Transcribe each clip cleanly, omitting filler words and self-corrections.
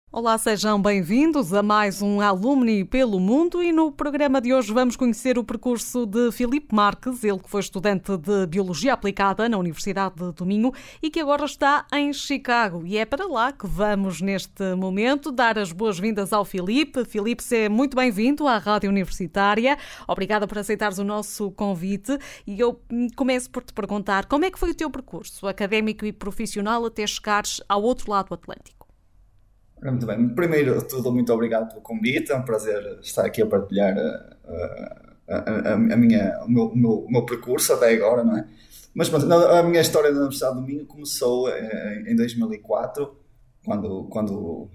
Olá, sejam bem-vindos a mais um Alumni pelo Mundo e no programa de hoje vamos conhecer o percurso de Filipe Marques, ele que foi estudante de Biologia Aplicada na Universidade do Minho e que agora está em Chicago. E é para lá que vamos neste momento dar as boas-vindas ao Filipe. Filipe, seja muito bem-vindo à Rádio Universitária. Obrigada por aceitares o nosso convite e eu começo por te perguntar como é que foi o teu percurso académico e profissional até chegares ao outro lado do Atlântico? Muito bem. Primeiro de tudo, muito obrigado pelo convite. É um prazer estar aqui a partilhar o meu percurso até agora, não é? Mas pronto, a minha história na Universidade do Minho começou em 2004, quando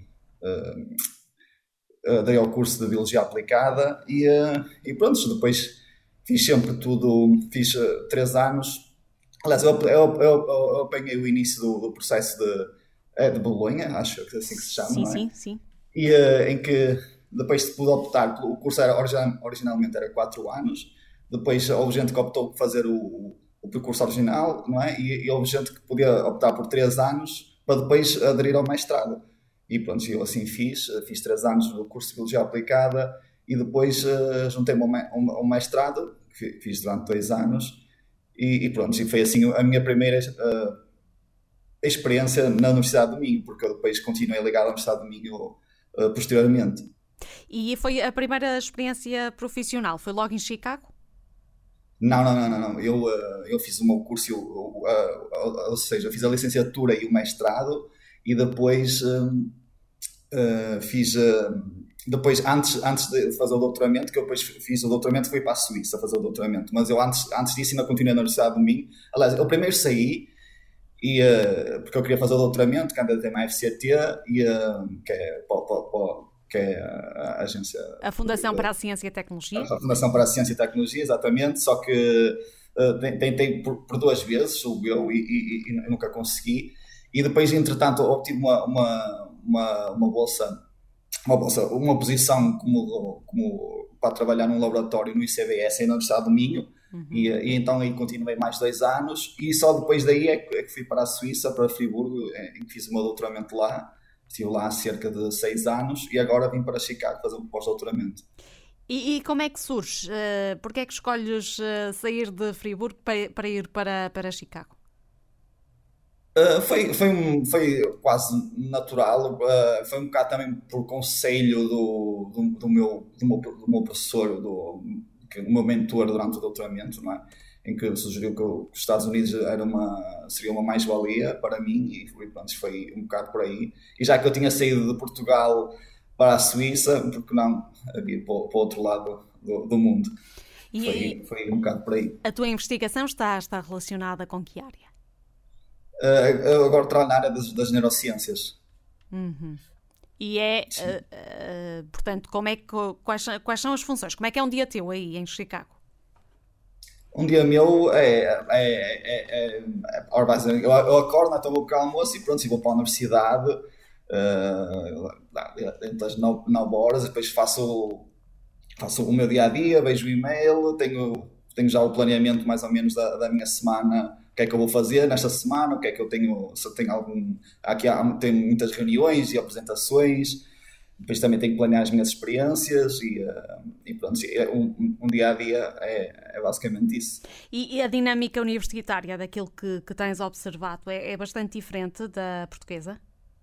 dei ao curso de Biologia Aplicada e pronto, depois fiz sempre tudo, fiz 3 anos. Aliás, eu apanhei o início do processo de Bolonha, acho que é assim que se chama, Sim, não é? sim, sim. E em que depois se pude optar, o curso originalmente era 4 anos, depois houve gente que optou por fazer o percurso original, não é? E houve gente que podia optar por 3 anos para depois aderir ao mestrado. E pronto, eu assim fiz 3 anos do curso de Biologia Aplicada e depois juntei-me ao mestrado, que fiz durante 2 anos, e pronto, e foi assim a minha primeira experiência na Universidade do Minho, porque eu depois continuei ligado à Universidade do Minho posteriormente. E foi a primeira experiência profissional? Foi logo em Chicago? Não. Eu fiz o meu curso, ou seja, eu fiz a licenciatura e o mestrado e depois fiz. Depois, antes de fazer o doutoramento, que eu depois fiz o doutoramento, fui para a Suíça fazer o doutoramento. Mas eu antes disso ainda continuei na Universidade do Minho. Aliás, eu primeiro saí porque eu queria fazer o doutoramento, candidatei-me à FCT, que é, que é a agência... A Fundação para a Ciência e Tecnologia? A Fundação para a Ciência e Tecnologia, exatamente, só que tentei por 2 vezes, subiu e nunca consegui. E depois, entretanto, obtive uma bolsa, uma posição como para trabalhar num laboratório no ICBS, aí na Universidade do Minho. E então aí continuei mais 2 anos e só depois daí é que fui para a Suíça, para Friburgo, em que fiz o meu doutoramento lá. Estive lá há cerca de 6 anos e agora vim para Chicago fazer um pós-doutoramento. E como é que surge? Porquê é que escolhes sair de Friburgo para ir para Chicago? Foi quase natural, foi um bocado também por conselho do meu professor, o meu mentor durante o doutoramento, não é? Em que sugeriu que os Estados Unidos seria uma mais-valia para mim e pronto, foi um bocado por aí. E já que eu tinha saído de Portugal para a Suíça, porque não vir para o outro lado do mundo? Foi um bocado por aí. A tua investigação está relacionada com que área? Eu agora trabalho na área das neurociências. E portanto, quais são as funções? Como é que é um dia teu aí em Chicago? Um dia meu ora, basicamente, eu acordo, então vou para o almoço e pronto, e vou para a universidade dentro das 9 horas, depois faço o meu dia a dia, vejo o e-mail, tenho já o planeamento mais ou menos da minha semana, o que é que eu vou fazer nesta semana, o que é que eu tenho, se eu tenho tenho muitas reuniões e apresentações. Depois também tenho que planear as minhas experiências e pronto, um dia a dia é basicamente isso. E a dinâmica universitária daquilo que tens observado é bastante diferente da portuguesa?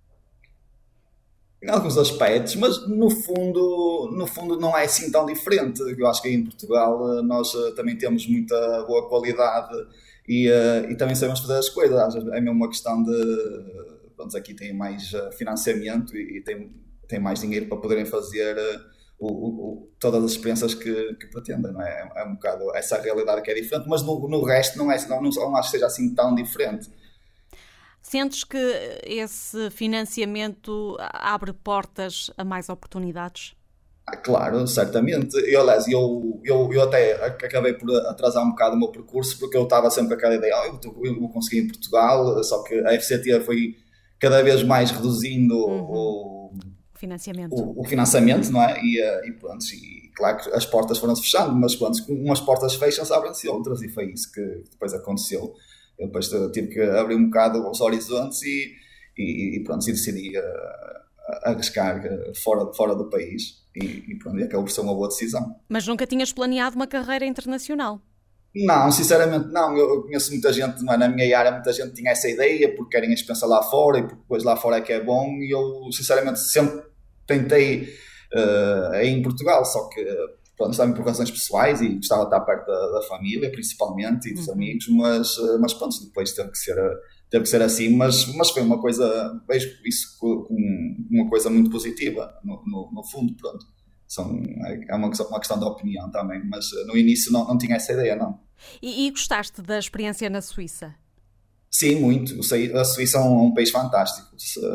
Em alguns aspectos, mas no fundo não é assim tão diferente. Eu acho que aí em Portugal nós também temos muita boa qualidade e também sabemos fazer as coisas. Às vezes é mesmo uma questão de... Pronto, aqui tem mais financiamento e tem mais dinheiro para poderem fazer todas as experiências que pretendem, não é? É um bocado essa realidade que é diferente, mas no resto não acho que seja assim tão diferente. Sentes que esse financiamento abre portas a mais oportunidades? Claro, certamente. Aliás, eu até acabei por atrasar um bocado o meu percurso porque eu estava sempre com aquela ideia, eu vou conseguir em Portugal, só que a FCT foi cada vez mais reduzindo Financiamento. o financiamento, não é? E pronto, e claro que as portas foram-se fechando, mas pronto, umas portas fecham-se, abrem-se outras e foi isso que depois aconteceu. Eu depois tive que abrir um bocado os horizontes e pronto, e decidi arriscar fora do país e pronto, e acabou por ser uma boa decisão. Mas nunca tinhas planeado uma carreira internacional? Não, sinceramente não. Eu conheço muita gente, não é? Na minha área, muita gente tinha essa ideia porque querem a experiência lá fora e porque depois lá fora é que é bom, e eu sinceramente sempre tentei ir em Portugal, só que pronto, estava por razões pessoais e gostava de estar perto da família principalmente e dos amigos, mas pronto, depois teve que ser assim, mas foi uma coisa, vejo isso como uma coisa muito positiva no fundo, pronto. É uma questão de opinião também, mas no início não tinha essa ideia, não. E gostaste da experiência na Suíça? Sim, muito. A Suíça é um país fantástico,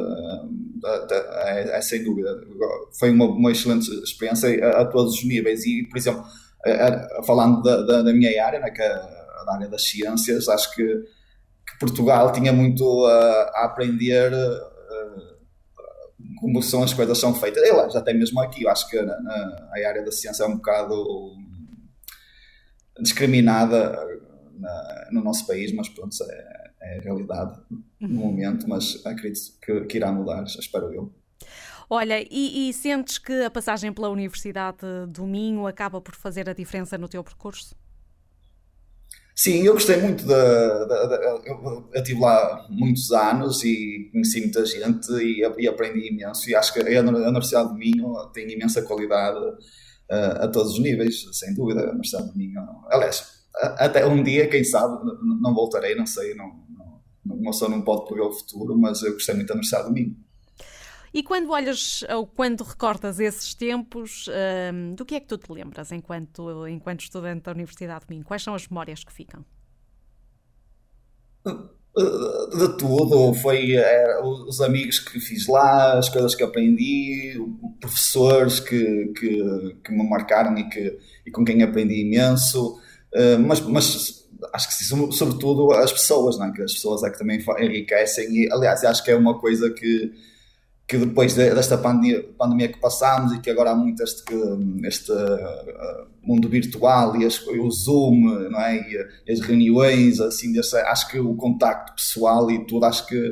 é sem dúvida. Foi uma excelente experiência a todos os níveis e, por exemplo, falando da minha área, né, que é a área das ciências, acho que Portugal tinha muito a aprender como as coisas são feitas. Já tem mesmo aqui, eu acho que a área da ciência é um bocado discriminada no nosso país, mas pronto, é a realidade no momento, mas acredito que irá mudar, espero eu. Olha, e sentes que a passagem pela Universidade do Minho acaba por fazer a diferença no teu percurso? Sim, eu gostei muito eu estive lá muitos anos e conheci muita gente e aprendi imenso, e acho que a Universidade do Minho tem imensa qualidade a todos os níveis, sem dúvida. A Universidade do Minho, aliás, até um dia, quem sabe, não voltarei, não sei, uma pessoa não pode prever o futuro, mas eu gostei muito da Universidade do Minho. E quando olhas ou quando recordas esses tempos, do que é que tu te lembras enquanto estudante da Universidade do Minho? Quais são as memórias que ficam? De tudo, os amigos que fiz lá, as coisas que aprendi, professores que me marcaram e com quem aprendi imenso, mas acho que sim, sobretudo as pessoas, não é? Que as pessoas é que também enriquecem e, aliás, acho que é uma coisa que depois desta pandemia que passámos e que agora há muito este mundo virtual e o Zoom, não é? E as reuniões, assim, acho que o contacto pessoal e tudo, acho que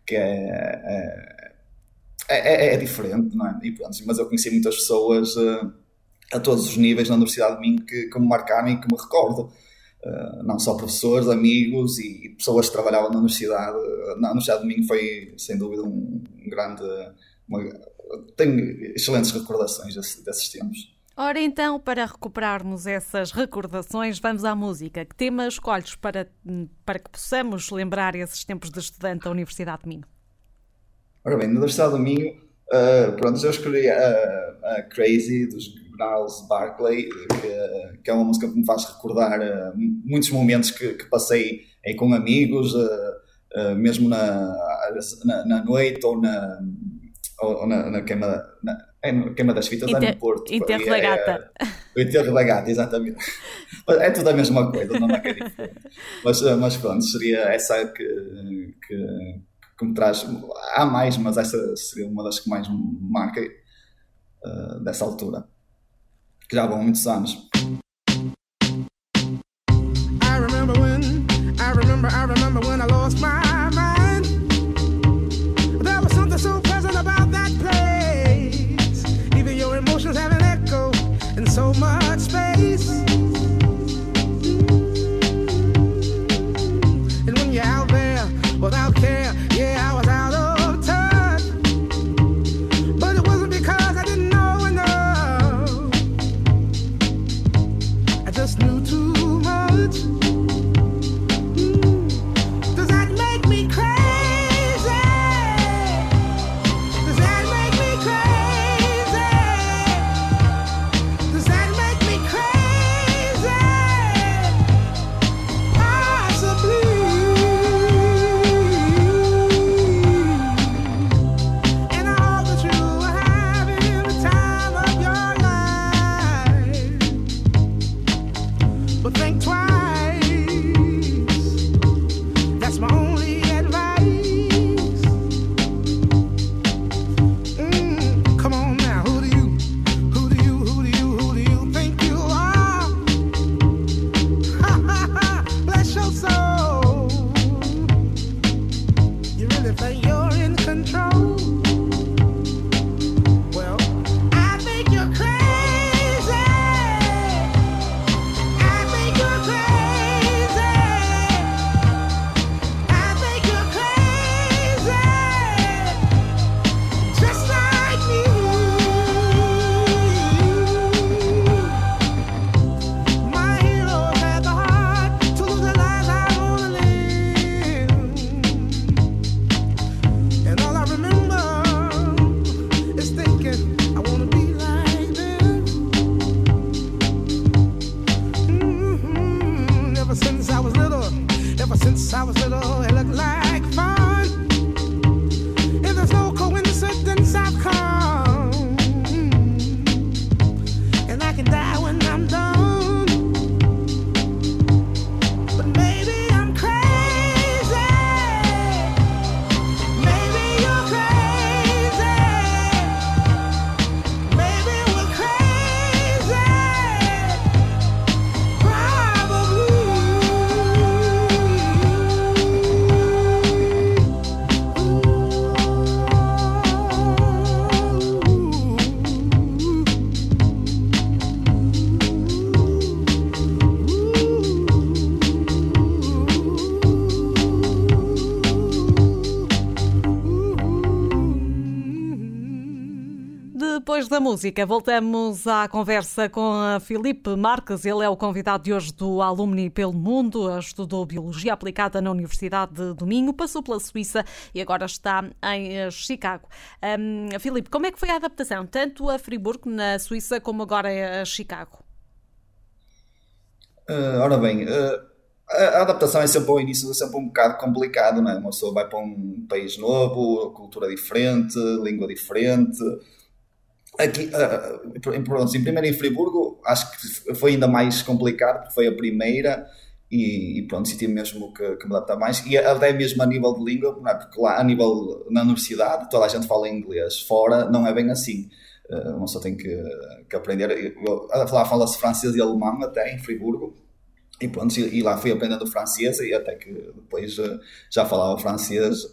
é diferente, não é? E pronto, mas eu conheci muitas pessoas a todos os níveis na Universidade de Minho que me marcaram e que me recordo. Não só professores, amigos e pessoas que trabalhavam na Universidade. Na Universidade de Minho foi, sem dúvida, tenho excelentes recordações desses tempos. Ora então, para recuperarmos essas recordações, vamos à música. Que tema escolhes para que possamos lembrar esses tempos de estudante da Universidade de Minho? Ora bem, na Universidade de Minho, pronto, eu escolhi a Crazy, dos Gnarls Barkley, que é uma música que me faz recordar muitos momentos que passei aí com amigos, mesmo na noite ou na queima das fitas, no Porto. Enterro da Gata. O Enterro da Gata, exatamente. É tudo a mesma coisa, não é que é diferente. Mas pronto, seria essa que me traz. Há mais, mas essa seria uma das que mais me marca dessa altura. Que já vão muitos anos. I remember when I lost my mind. There was something so pleasant about that place. Even your emotions have an echo in so much space. And when you're out there without care, yeah, I was out of touch. But it wasn't because I didn't know enough. I just knew too much. Does Depois da música, voltamos à conversa com a Filipe Marques. Ele é o convidado de hoje do Alumni pelo Mundo. Estudou Biologia Aplicada na Universidade de do Minho, passou pela Suíça e agora está em Chicago. Filipe, como é que foi a adaptação, tanto a Friburgo, na Suíça, como agora a Chicago? Ora bem, a adaptação é sempre ao início, é sempre um bocado complicado, não é? Uma pessoa vai para um país novo, cultura diferente, língua diferente. Aqui, pronto, primeiro em Friburgo, acho que foi ainda mais complicado, porque foi a primeira e pronto, senti mesmo que me adaptar mais. E até mesmo a nível de língua, não é? Porque lá, na universidade, toda a gente fala inglês, fora não é bem assim. Uma pessoa tem que aprender. Lá fala-se francês e alemão até em Friburgo. E pronto, e lá fui aprendendo francês e até que depois já falava francês,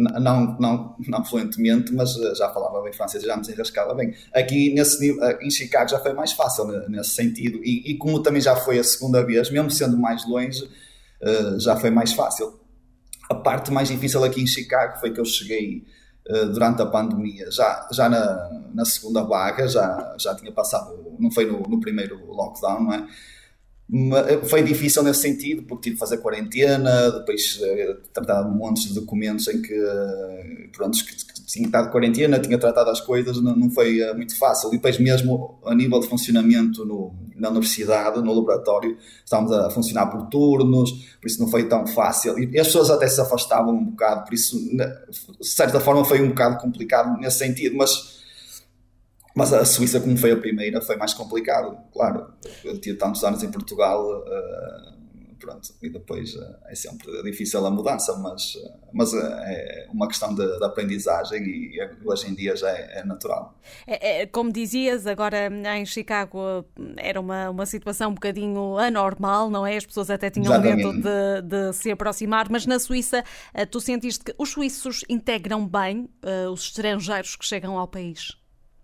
não fluentemente, mas já falava bem francês e já me desenrascava bem. Aqui em Chicago já foi mais fácil nesse sentido e como também já foi a segunda vez, mesmo sendo mais longe, já foi mais fácil. A parte mais difícil aqui em Chicago foi que eu cheguei durante a pandemia, já na segunda vaga, já tinha passado, não foi no primeiro lockdown, não é? Foi difícil nesse sentido, porque tive que fazer quarentena, depois tratar de montes de documentos em que, pronto, que tinha estado de quarentena, tinha tratado as coisas, não foi muito fácil. E depois mesmo a nível de funcionamento na universidade, no laboratório, estávamos a funcionar por turnos, por isso não foi tão fácil. E as pessoas até se afastavam um bocado, por isso, de certa forma, foi um bocado complicado nesse sentido, mas a Suíça, como foi a primeira, foi mais complicado, claro. Eu tinha tantos anos em Portugal, pronto, e depois é sempre difícil a mudança, mas é uma questão de aprendizagem e hoje em dia já é natural. Como dizias, agora em Chicago era uma situação um bocadinho anormal, não é? As pessoas até tinham medo de se aproximar, mas na Suíça tu sentiste que os suíços integram bem os estrangeiros que chegam ao país?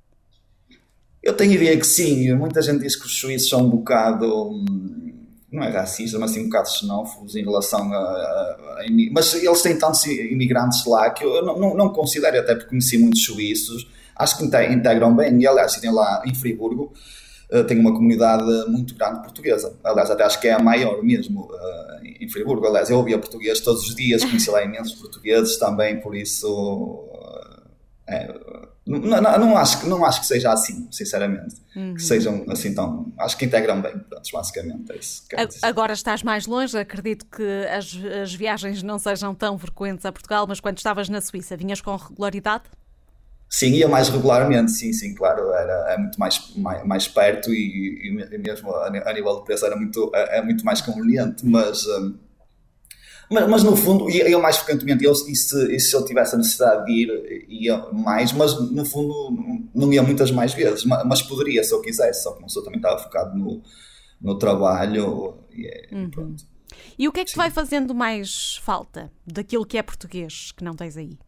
Eu tenho a ideia que sim, muita gente diz que os suíços são um bocado, não é racista, mas assim um bocado xenófobos em relação mas eles têm tantos imigrantes lá que eu não considero, até porque conheci muitos suíços, acho que integram bem, e aliás, tem lá em Friburgo, tem uma comunidade muito grande portuguesa, aliás, até acho que é a maior mesmo em Friburgo, aliás, eu ouvia português todos os dias, conheci lá imensos portugueses também, por isso... Não acho que seja assim, sinceramente. Que sejam assim tão... Acho que integram bem, pronto, basicamente é isso. Agora estás mais longe, acredito que as viagens não sejam tão frequentes a Portugal, mas quando estavas na Suíça, vinhas com regularidade? Sim, ia mais regularmente, sim, claro, é muito mais perto e mesmo a nível de preço é muito mais conveniente, mas no fundo, eu mais frequentemente, se eu tivesse a necessidade de ir, ia mais, mas no fundo não ia muitas mais vezes, mas poderia se eu quisesse, só que uma pessoa também estava focado no trabalho pronto. E o que é que te vai fazendo mais falta daquilo que é português, que não tens aí?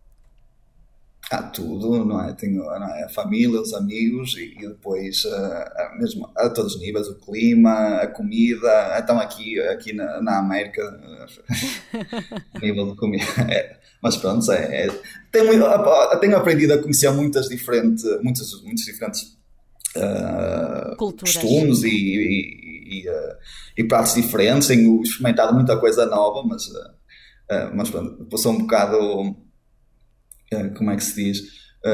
Tudo, não é? Tenho a família, os amigos e depois mesmo a todos os níveis, o clima, a comida, então aqui na América a nível de comida, mas pronto, tenho aprendido a conhecer muitos diferentes costumes e pratos diferentes, tenho experimentado muita coisa nova, mas pronto, sou um bocado... como é que se diz?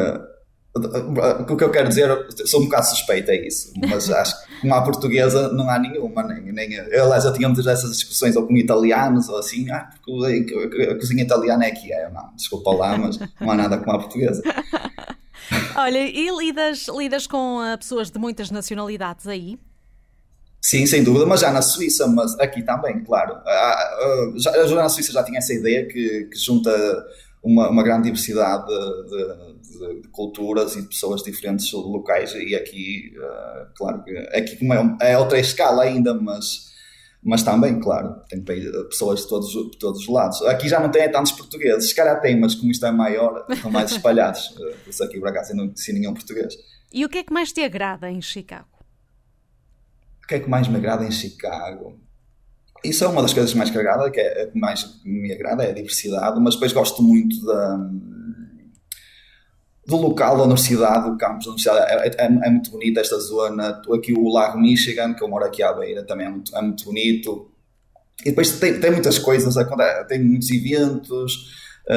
O que eu quero dizer, sou um bocado suspeito, é isso, mas acho que como há portuguesa não há nenhuma, aliás, eu tinha muitas dessas discussões ou com italianos ou assim, porque a cozinha italiana é que é, não, desculpa lá, mas não há nada como a portuguesa. Olha, e lidas com pessoas de muitas nacionalidades aí? Sim, sem dúvida, mas já na Suíça, mas aqui também, claro. Já na Suíça já tinha essa ideia que junta uma grande diversidade de culturas e de pessoas de diferentes locais e aqui, claro que aqui como é outra escala ainda, mas também, claro, tem pessoas de todos os lados. Aqui já não tem tantos portugueses, se calhar tem, mas como isto é maior, estão mais espalhados. Por isso aqui por acaso eu não conheci nenhum português. E o que é que mais te agrada em Chicago? O que é que mais me agrada em Chicago? Isso é uma das coisas mais que que mais me agrada, é a diversidade, mas depois gosto muito do local da universidade, do campus da universidade. É muito bonita esta zona. Aqui o Lago Michigan, que eu moro aqui à beira, também é muito bonito. E depois tem muitas coisas, tem muitos eventos.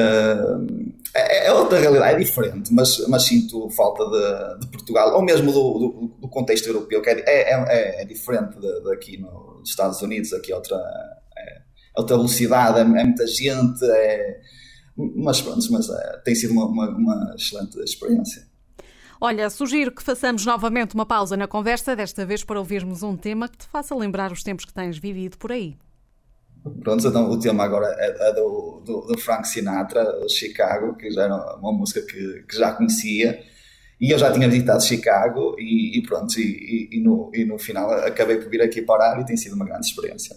É outra realidade, é diferente, mas sinto falta de Portugal, ou mesmo do contexto europeu, que é diferente daqui nos Estados Unidos. Aqui é outra velocidade, é muita gente, mas pronto, tem sido uma excelente experiência. Olha, sugiro que façamos novamente uma pausa na conversa, desta vez para ouvirmos um tema que te faça lembrar os tempos que tens vivido por aí. Pronto, então o tema agora é do Frank Sinatra, Chicago, que já era uma música que já conhecia, e eu já tinha visitado Chicago, e pronto, e no final acabei por vir aqui parar, e tem sido uma grande experiência.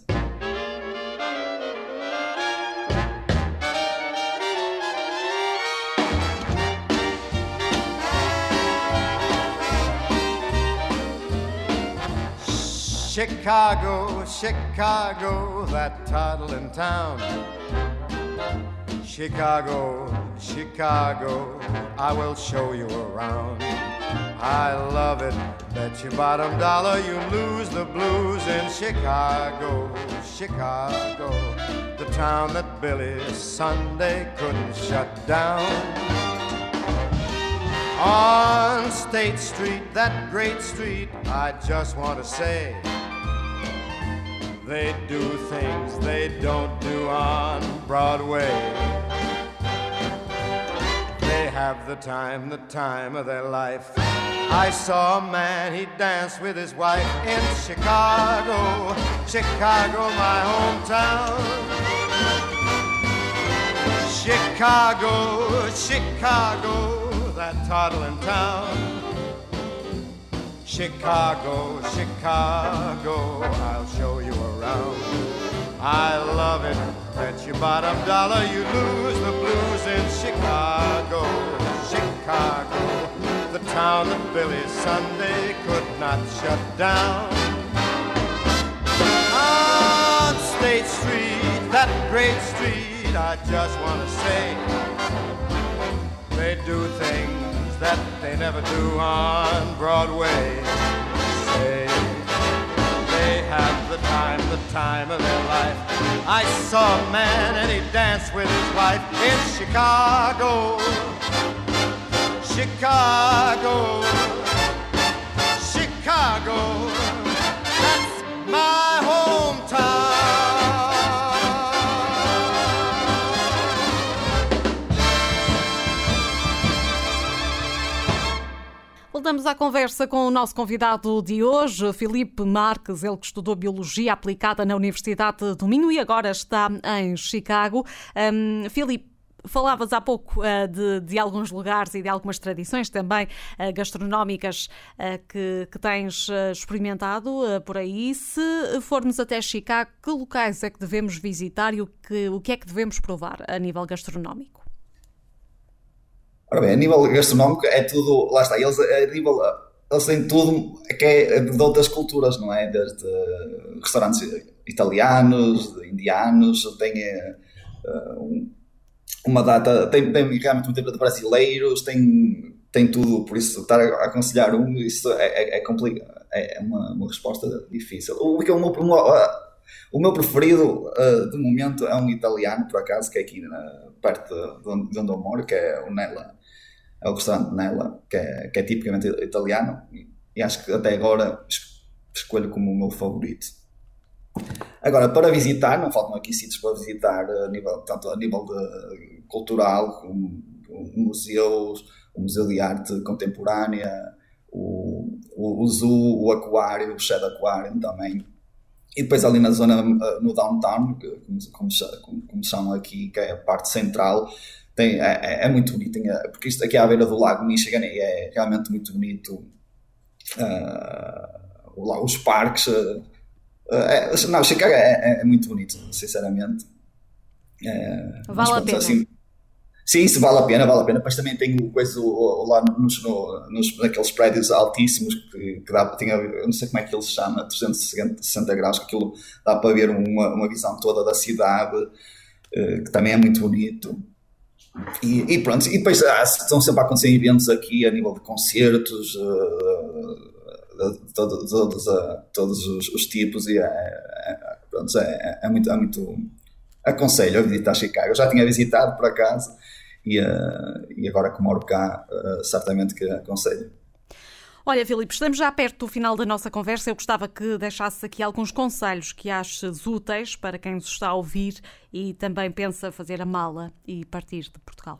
Chicago, Chicago, that toddling town. Chicago, Chicago, I will show you around. I love it, bet your bottom dollar you lose the blues in Chicago, Chicago, the town that Billy Sunday couldn't shut down. On State Street, that great street, I just want to say, they do things they don't do on Broadway. They have the time of their life. I saw a man, he danced with his wife in Chicago, Chicago, my hometown. Chicago, Chicago, that toddling town. Chicago, Chicago, I'll show you around. I love it, bet your bottom dollar you lose the blues in Chicago, Chicago, the town that Billy Sunday could not shut down. On State Street, that great street, I just want to say, they do things that they never do on Broadway. Say they have the time of their life. I saw a man and he danced with his wife in Chicago, Chicago, Chicago, that's my hometown. Voltamos à conversa com o nosso convidado de hoje, Filipe Marques, ele que estudou Biologia Aplicada na Universidade do Minho e agora está em Chicago. Filipe, falavas há pouco de alguns lugares e de algumas tradições também gastronómicas que tens experimentado por aí. Se formos até Chicago, que locais é que devemos visitar e o que é que devemos provar a nível gastronómico? Ora bem, a nível gastronómico é tudo, lá está, eles têm tudo que é de outras culturas, não é? Desde restaurantes italianos, indianos, tem uma data, tem realmente muito de brasileiros, tem tudo, por isso estar a aconselhar isso é complicado, é uma resposta difícil. O meu preferido de momento é um italiano, por acaso, que é aqui perto de onde eu moro, que é o Nella. É o restaurante Nella, que é tipicamente italiano, e acho que até agora escolho como o meu favorito. Agora, para visitar, não faltam aqui sítios para visitar, tanto a nível de cultural, como museus, o Museu de Arte Contemporânea, o Zoo, o Aquário, o Shed Aquarium também. E depois ali na zona, no downtown, como chamam aqui, que é a parte central, é muito bonito, porque isto aqui é à beira do Lago Michigan e é realmente muito bonito. Os parques. Não, Chicago é muito bonito, sinceramente. Vale a pena. Assim, sim, isso vale a pena. Depois também tem o coisa lá naqueles prédios altíssimos que tinha, eu não sei como é que ele se chama, 360 graus, que aquilo dá para ver uma visão toda da cidade, que também é muito bonito. E pronto, e depois estão sempre a acontecer eventos aqui a nível de concertos, todos os tipos, e pronto, é muito. Aconselho a visitar Chicago. Eu já tinha visitado por acaso, e agora que moro cá, certamente que aconselho. Olha, Filipe, estamos já perto do final da nossa conversa. Eu gostava que deixasses aqui alguns conselhos que aches úteis para quem nos está a ouvir e também pensa fazer a mala e partir de Portugal.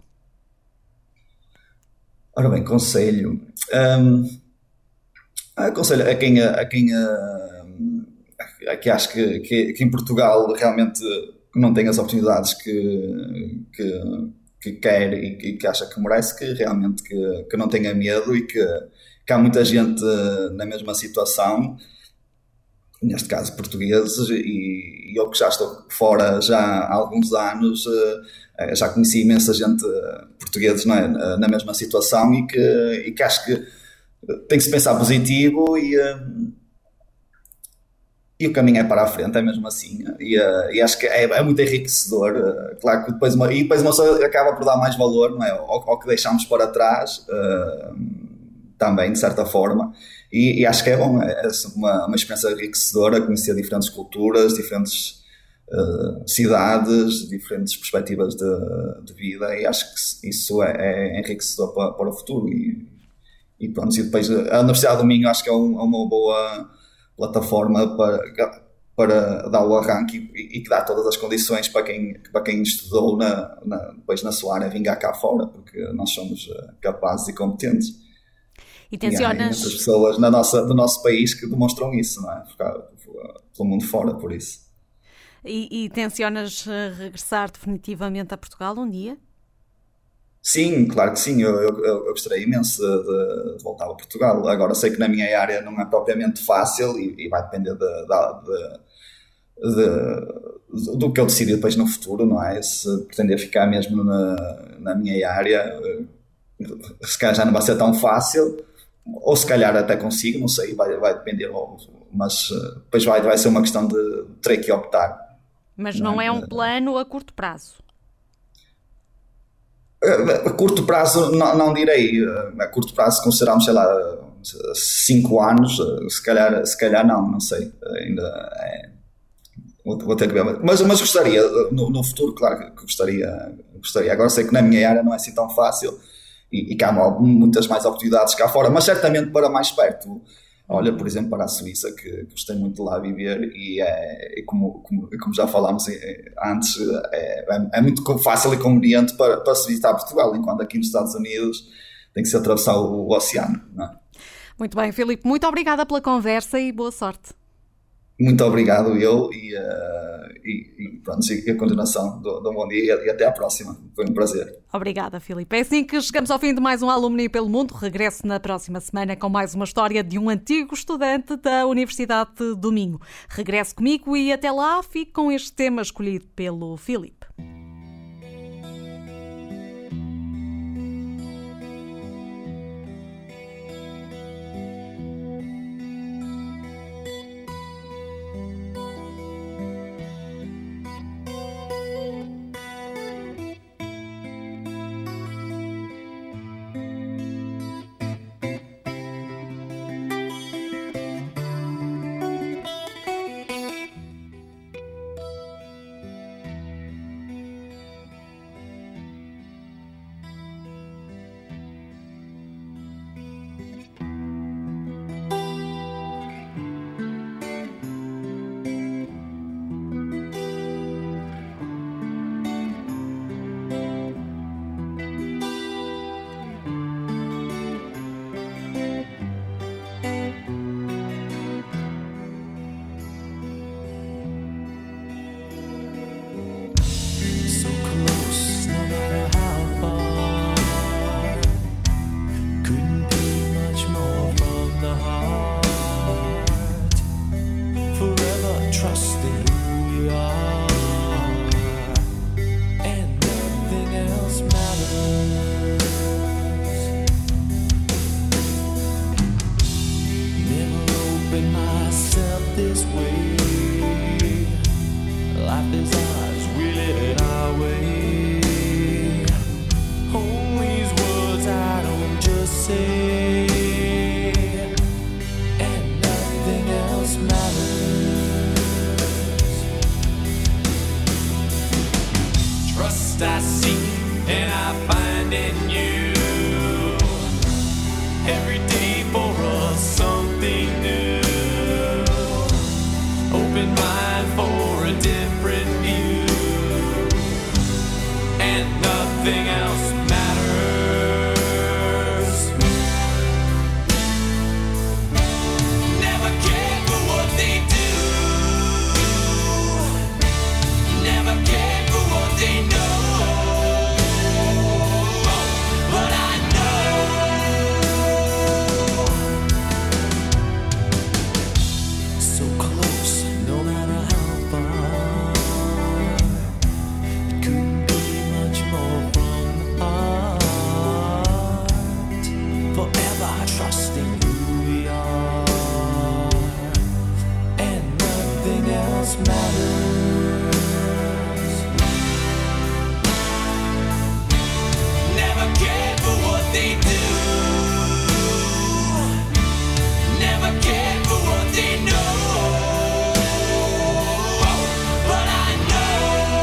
Ora bem, conselho. Aconselho a quem acho que em Portugal realmente não tem as oportunidades que quer e que acha que merece, que realmente que não tenha medo, e que há muita gente na mesma situação, neste caso portugueses, e eu que já estou fora já há alguns anos, já conheci imensa gente portugueses, não é, na mesma situação, e que acho que tem que se pensar positivo, e o caminho é para a frente, é mesmo assim, e acho que é muito enriquecedor. Claro que depois uma pessoa acaba por dar mais valor, não é, ao que deixamos para trás, também, de certa forma, e acho que é bom, é uma experiência enriquecedora, conhecer diferentes culturas, diferentes cidades, diferentes perspectivas de vida, e acho que isso é enriquecedor para o futuro, e pronto. E depois a Universidade do Minho acho que é uma boa plataforma para dar o arranque, e que dá todas as condições para quem estudou depois na sua área vingar cá fora, porque nós somos capazes e competentes. E tensionas... há muitas pessoas do nosso país que demonstram isso, não é? Pelo mundo fora, por isso. E tensionas regressar definitivamente a Portugal um dia? Sim, claro que sim. Eu gostaria imenso de voltar a Portugal. Agora, sei que na minha área não é propriamente fácil, e vai depender do que eu decidir depois no futuro, não é? Se pretender ficar mesmo na minha área, se calhar já não vai ser tão fácil, ou se calhar até consigo, não sei, vai depender, mas depois vai ser uma questão de ter que optar. Mas não é um plano a curto prazo? A curto prazo não direi. A curto prazo consideramos, sei lá, 5 anos, se calhar não sei, ainda vou ter que ver, mas gostaria no futuro, claro que gostaria. Agora sei que na minha área não é assim tão fácil, e que há muitas mais oportunidades cá fora, mas certamente para mais perto. Olha, por exemplo, para a Suíça, que gostei muito de lá viver, e como já falámos antes, é muito fácil e conveniente para se visitar Portugal, enquanto aqui nos Estados Unidos tem que se atravessar o oceano, não é? Muito bem, Filipe, muito obrigada pela conversa e boa sorte. Muito obrigado, e pronto, e a continuação de um bom dia, e até à próxima. Foi um prazer. Obrigada, Filipe. É assim que chegamos ao fim de mais um Alumni pelo Mundo. Regresso na próxima semana com mais uma história de um antigo estudante da Universidade do Minho. Regresse comigo e até lá fique com este tema escolhido pelo Filipe. every day for us something new. Open mind for a different view, and nothing else matters. Never cared for what they do, never cared for what they know. But I know so close, no matter how far. It couldn't be much more from the heart. Forever trusting who we are, and nothing else matters. Never cared for what they do, never cared for what they know. But I know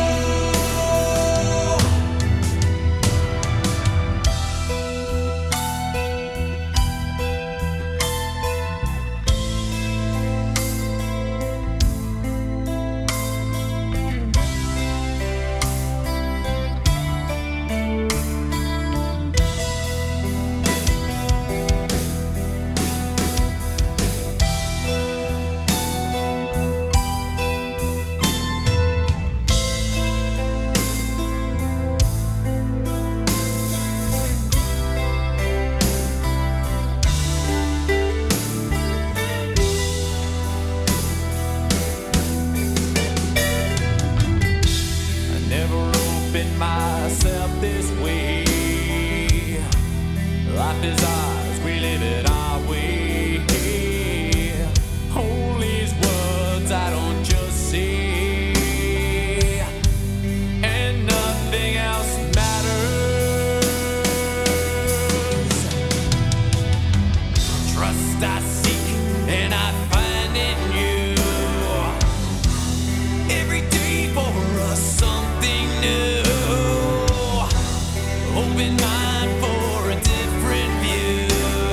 I never opened myself this way. Life is ours, we live it our way. Hold these words I don't just say, and nothing else matters. Trust I seek, and I find in you. Every day for us something new. Open mind for a different view,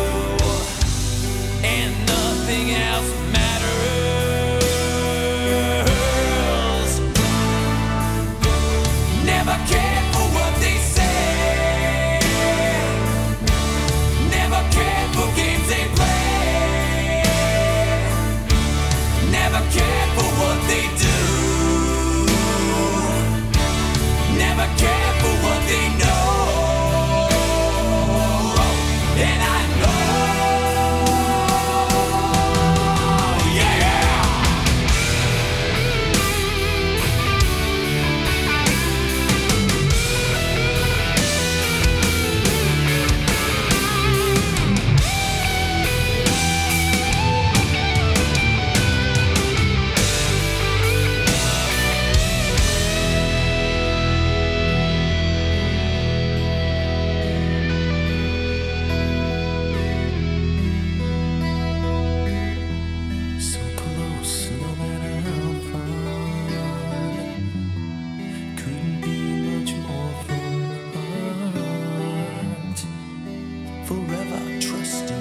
and nothing else matters. Never cared for what they say, never cared for games they play, never cared for what they do, never cared for what they know. And I know, yeah. So close, no matter how far. Couldn't be much more from the heart. Forever trusting